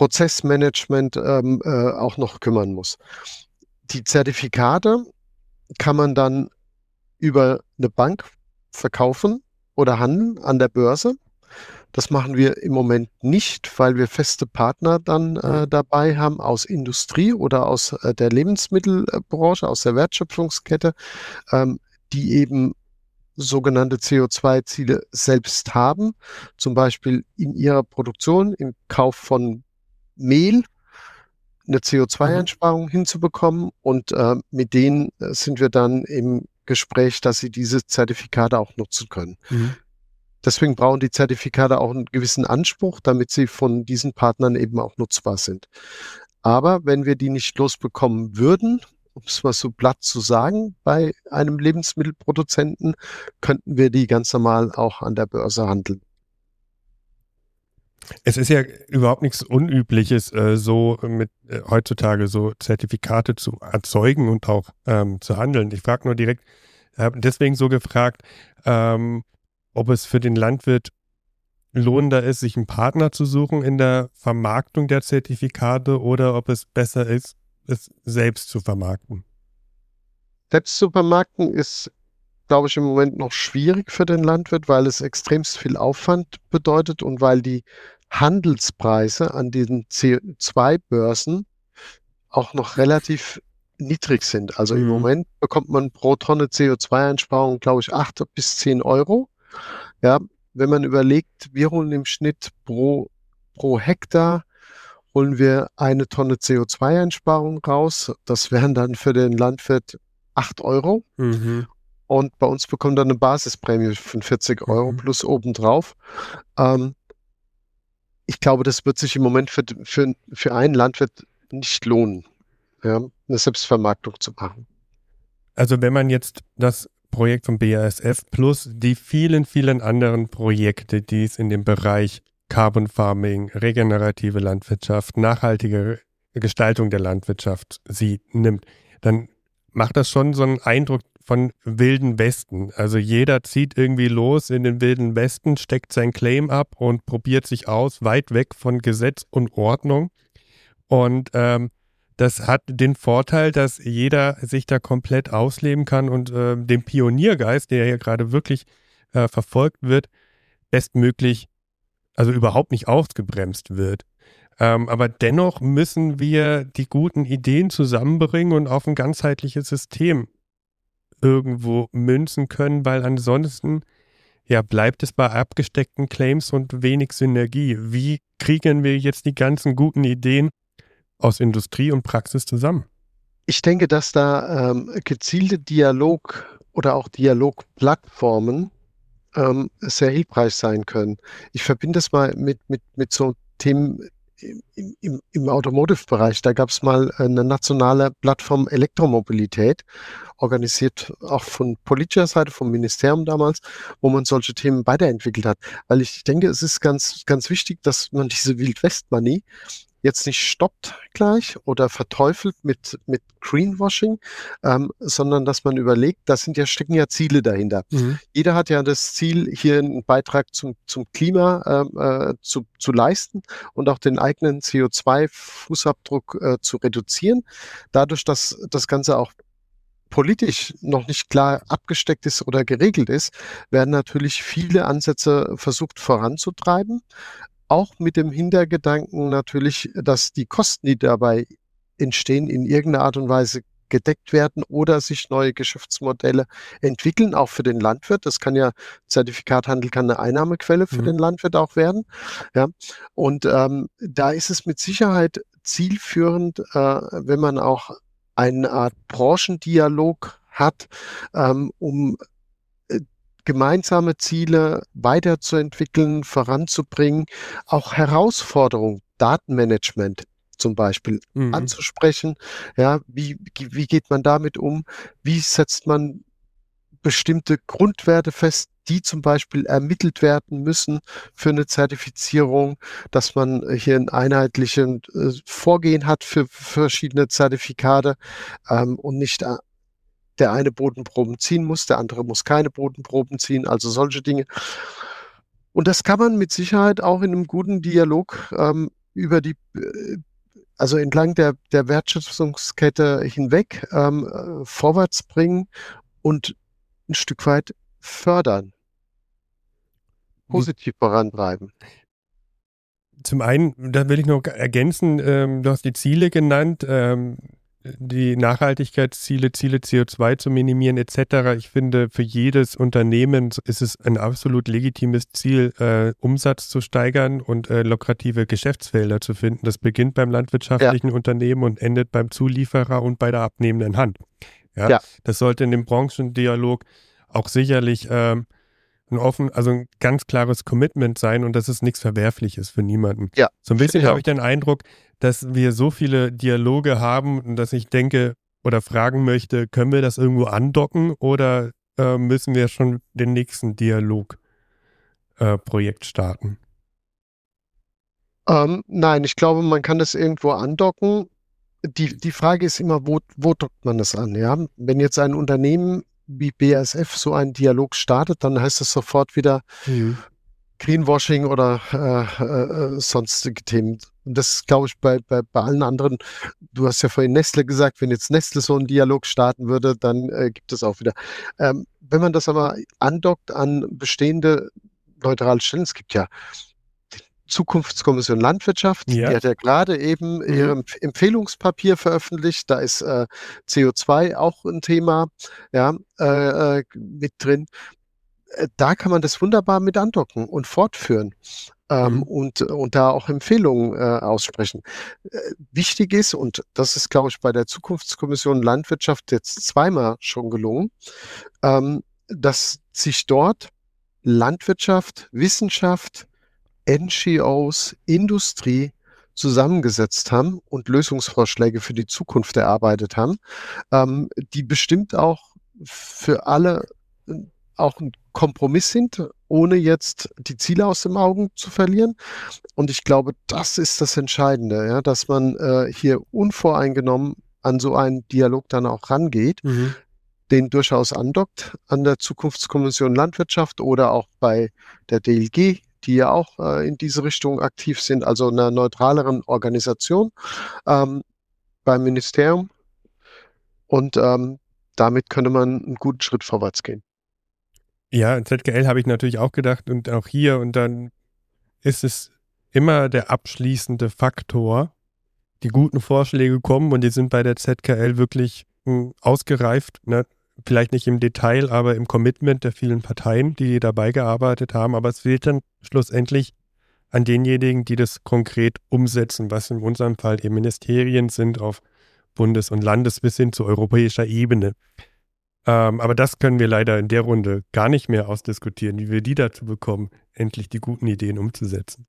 Prozessmanagement ähm, äh, auch noch kümmern muss. Die Zertifikate kann man dann über eine Bank verkaufen oder handeln an der Börse. Das machen wir im Moment nicht, weil wir feste Partner dann äh, dabei haben aus Industrie oder aus äh, der Lebensmittelbranche, aus der Wertschöpfungskette, ähm, die eben sogenannte C O zwei Ziele selbst haben, zum Beispiel in ihrer Produktion, im Kauf von Mehl, eine C O zwei Einsparung hinzubekommen. Und äh, mit denen äh, sind wir dann im Gespräch, dass sie diese Zertifikate auch nutzen können. Mhm. Deswegen brauchen die Zertifikate auch einen gewissen Anspruch, damit sie von diesen Partnern eben auch nutzbar sind. Aber wenn wir die nicht losbekommen würden, um es mal so platt zu sagen, bei einem Lebensmittelproduzenten, könnten wir die ganz normal auch an der Börse handeln. Es ist ja überhaupt nichts Unübliches, äh, so mit äh, heutzutage so Zertifikate zu erzeugen und auch ähm, zu handeln. Ich frage nur direkt, habe deswegen so gefragt, ähm, ob es für den Landwirt lohnender ist, sich einen Partner zu suchen in der Vermarktung der Zertifikate oder ob es besser ist, es selbst zu vermarkten. Selbst zu vermarkten ist, glaube ich, im Moment noch schwierig für den Landwirt, weil es extremst viel Aufwand bedeutet und weil die Handelspreise an diesen C O zwei Börsen auch noch relativ niedrig sind. Also im Mhm. Moment bekommt man pro Tonne C O zwei Einsparung, glaube ich, acht bis zehn Euro. Ja, wenn man überlegt, wir holen im Schnitt pro, pro Hektar holen wir eine Tonne C O zwei Einsparung raus. Das wären dann für den Landwirt acht Euro. Mhm. Und bei uns bekommt er eine Basisprämie von vierzig Euro Mhm. plus obendrauf. Ähm, ich glaube, das wird sich im Moment für, für, für einen Landwirt nicht lohnen, ja, eine Selbstvermarktung zu machen. Also wenn man jetzt das Projekt von B A S F plus die vielen, vielen anderen Projekte, die es in dem Bereich Carbon Farming, regenerative Landwirtschaft, nachhaltige Gestaltung der Landwirtschaft sieht, nimmt, dann macht das schon so einen Eindruck von Wilden Westen. Also jeder zieht irgendwie los in den Wilden Westen, steckt sein Claim ab und probiert sich aus, weit weg von Gesetz und Ordnung. Und ähm, das hat den Vorteil, dass jeder sich da komplett ausleben kann und äh, den Pioniergeist, der hier gerade wirklich äh, verfolgt wird, bestmöglich, also überhaupt nicht ausgebremst wird. Ähm, aber dennoch müssen wir die guten Ideen zusammenbringen und auf ein ganzheitliches System irgendwo münzen können, weil ansonsten ja, bleibt es bei abgesteckten Claims und wenig Synergie. Wie kriegen wir jetzt die ganzen guten Ideen aus Industrie und Praxis zusammen? Ich denke, dass da ähm, gezielte Dialog oder auch Dialogplattformen ähm, sehr hilfreich sein können. Ich verbinde das mal mit, mit, mit so Themen im, im, im Automotive-Bereich. Da gab es mal eine nationale Plattform Elektromobilität, organisiert auch von politischer Seite, vom Ministerium damals, wo man solche Themen weiterentwickelt hat. Weil ich denke, es ist ganz, ganz wichtig, dass man diese Wild-West-Money jetzt nicht stoppt gleich oder verteufelt mit, mit Greenwashing, ähm, sondern dass man überlegt, da sind ja, stecken ja Ziele dahinter. Mhm. Jeder hat ja das Ziel, hier einen Beitrag zum, zum Klima ähm, äh, zu, zu leisten und auch den eigenen C O zwei Fußabdruck äh, zu reduzieren. Dadurch, dass das Ganze auch politisch noch nicht klar abgesteckt ist oder geregelt ist, werden natürlich viele Ansätze versucht voranzutreiben. Auch mit dem Hintergedanken natürlich, dass die Kosten, die dabei entstehen, in irgendeiner Art und Weise gedeckt werden oder sich neue Geschäftsmodelle entwickeln, auch für den Landwirt. Das kann ja, Zertifikathandel kann eine Einnahmequelle für Mhm. den Landwirt auch werden. Ja. Und ähm, da ist es mit Sicherheit zielführend, äh, wenn man auch eine Art Branchendialog hat, ähm, um gemeinsame Ziele weiterzuentwickeln, voranzubringen, auch Herausforderungen, Datenmanagement zum Beispiel Mhm. anzusprechen. Ja, wie, wie geht man damit um? Wie setzt man bestimmte Grundwerte fest, die zum Beispiel ermittelt werden müssen für eine Zertifizierung, dass man hier ein einheitliches äh, Vorgehen hat für verschiedene Zertifikate ähm, und nicht äh, der eine Bodenproben ziehen muss, der andere muss keine Bodenproben ziehen, also solche Dinge. Und das kann man mit Sicherheit auch in einem guten Dialog ähm, über die, äh, also entlang der, der Wertschöpfungskette hinweg ähm, äh, vorwärts bringen und ein Stück weit fördern, positiv vorantreiben. Zum einen, da will ich noch ergänzen, ähm, du hast die Ziele genannt, ähm, die Nachhaltigkeitsziele, Ziele C O zwei zu minimieren et cetera. Ich finde, für jedes Unternehmen ist es ein absolut legitimes Ziel, äh, Umsatz zu steigern und äh, lukrative Geschäftsfelder zu finden. Das beginnt beim landwirtschaftlichen ja. Unternehmen und endet beim Zulieferer und bei der abnehmenden Hand. Ja, ja. Das sollte in dem Branchendialog auch sicherlich ähm, ein offen, also ein ganz klares Commitment sein und das ist nichts Verwerfliches für niemanden. Ja, so ein bisschen habe ich den Eindruck, dass wir so viele Dialoge haben und dass ich denke oder fragen möchte, können wir das irgendwo andocken oder äh, müssen wir schon den nächsten Dialogprojekt äh, starten? Ähm, nein, ich glaube, man kann das irgendwo andocken. Die, die Frage ist immer, wo, wo dockt man das an? Ja? Wenn jetzt ein Unternehmen wie B A S F so einen Dialog startet, dann heißt es sofort wieder mhm. Greenwashing oder äh, äh, sonstige Themen. Und das ist, glaube ich, bei, bei, bei allen anderen, du hast ja vorhin Nestle gesagt, wenn jetzt Nestle so einen Dialog starten würde, dann äh, gibt es auch wieder. Ähm, wenn man das aber andockt an bestehende neutrale Stellen, es gibt ja Zukunftskommission Landwirtschaft, ja. Die hat ja gerade eben mhm. ihr Empfehlungspapier veröffentlicht, da ist äh, C O zwei auch ein Thema ja, äh, mit drin. Da kann man das wunderbar mit andocken und fortführen ähm, mhm. und, und da auch Empfehlungen äh, aussprechen. Äh, wichtig ist, und das ist, glaube ich, bei der Zukunftskommission Landwirtschaft jetzt zweimal schon gelungen, ähm, dass sich dort Landwirtschaft, Wissenschaft, N G Os, Industrie zusammengesetzt haben und Lösungsvorschläge für die Zukunft erarbeitet haben, ähm, die bestimmt auch für alle auch ein Kompromiss sind, ohne jetzt die Ziele aus den Augen zu verlieren. Und ich glaube, das ist das Entscheidende, ja, dass man äh, hier unvoreingenommen an so einen Dialog dann auch rangeht, mhm. den durchaus andockt an der Zukunftskommission Landwirtschaft oder auch bei der D L G, die ja auch äh, in diese Richtung aktiv sind, also einer neutraleren Organisation ähm, beim Ministerium. Und ähm, damit könnte man einen guten Schritt vorwärts gehen. Ja, Z K L habe ich natürlich auch gedacht und auch hier und dann ist es immer der abschließende Faktor. Die guten Vorschläge kommen und die sind bei der Z K L wirklich mh, ausgereift, ne? Vielleicht nicht im Detail, aber im Commitment der vielen Parteien, die dabei gearbeitet haben. Aber es fehlt dann schlussendlich an denjenigen, die das konkret umsetzen, was in unserem Fall eben Ministerien sind auf Bundes- und Landes- bis hin zu europäischer Ebene. Ähm, aber das können wir leider in der Runde gar nicht mehr ausdiskutieren, wie wir die dazu bekommen, endlich die guten Ideen umzusetzen.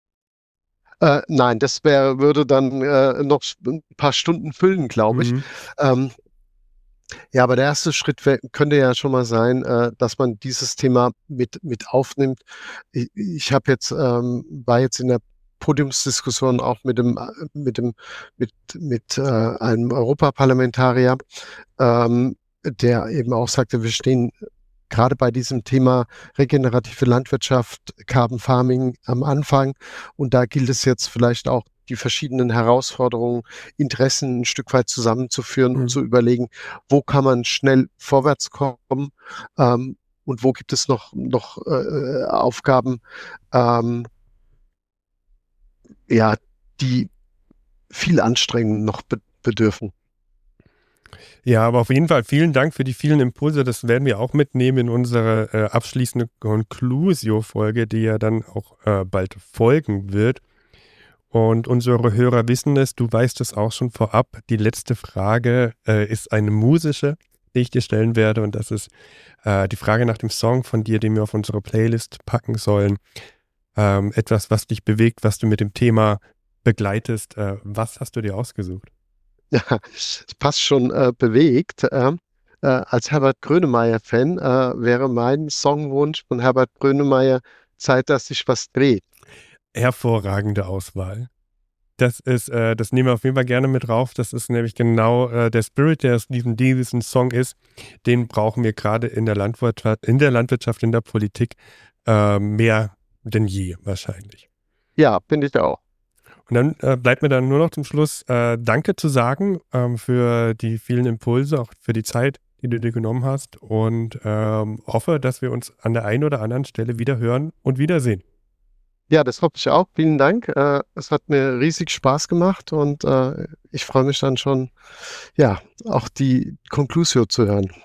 Äh, nein, das wär, würde dann äh, noch ein paar Stunden füllen, glaube ich. Mhm. Ähm, ja, aber der erste Schritt wär, könnte ja schon mal sein, äh, dass man dieses Thema mit, mit aufnimmt. Ich, ich habe jetzt, ähm, war jetzt in der Podiumsdiskussion auch mit dem, mit dem, mit, mit äh, einem Europaparlamentarier, ähm, der eben auch sagte, wir stehen gerade bei diesem Thema regenerative Landwirtschaft, Carbon Farming am Anfang. Und da gilt es jetzt vielleicht auch, die verschiedenen Herausforderungen, Interessen ein Stück weit zusammenzuführen mhm. und zu überlegen, wo kann man schnell vorwärts kommen ähm, und wo gibt es noch, noch äh, Aufgaben, ähm, ja, die viel Anstrengung noch be- bedürfen. Ja, aber auf jeden Fall vielen Dank für die vielen Impulse. Das werden wir auch mitnehmen in unsere äh, abschließende Conclusio-Folge, die ja dann auch äh, bald folgen wird. Und unsere Hörer wissen es, du weißt es auch schon vorab. Die letzte Frage äh, ist eine musische, die ich dir stellen werde. Und das ist äh, die Frage nach dem Song von dir, den wir auf unsere Playlist packen sollen. Ähm, etwas, was dich bewegt, was du mit dem Thema begleitest. Äh, was hast du dir ausgesucht? Ja, es passt schon äh, bewegt. Äh, äh, als Herbert Grönemeyer-Fan äh, wäre mein Songwunsch von Herbert Grönemeyer Zeit, dass sich was dreht. Hervorragende Auswahl. Das ist, äh, das nehmen wir auf jeden Fall gerne mit drauf. Das ist nämlich genau äh, der Spirit, der aus diesem, diesem Song ist. Den brauchen wir gerade in der Landwirtschaft, in der Landwirtschaft, in der Politik äh, mehr denn je wahrscheinlich. Ja, finde ich auch. Und dann äh, bleibt mir dann nur noch zum Schluss äh, Danke zu sagen ähm, für die vielen Impulse, auch für die Zeit, die du dir genommen hast und ähm, hoffe, dass wir uns an der einen oder anderen Stelle wieder hören und wiedersehen. Ja, das hoffe ich auch. Vielen Dank. Äh, es hat mir riesig Spaß gemacht und äh, ich freue mich dann schon, ja, auch die Conclusio zu hören.